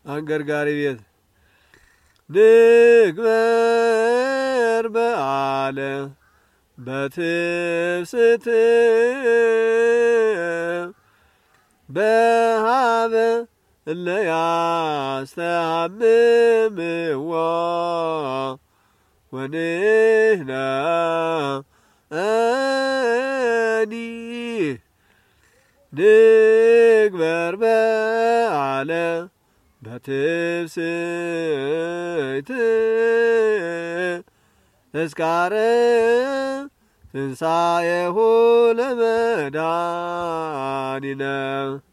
አንገርጋሪ ቤት ንግበር በዓለ በትፍስት በሃበ እለ ያስተሐምምዎ ወንሕነ አኒ ንግበር በዓለ በትፍስት ተስካረ ትንሣኤሁ ለመድኃኒነ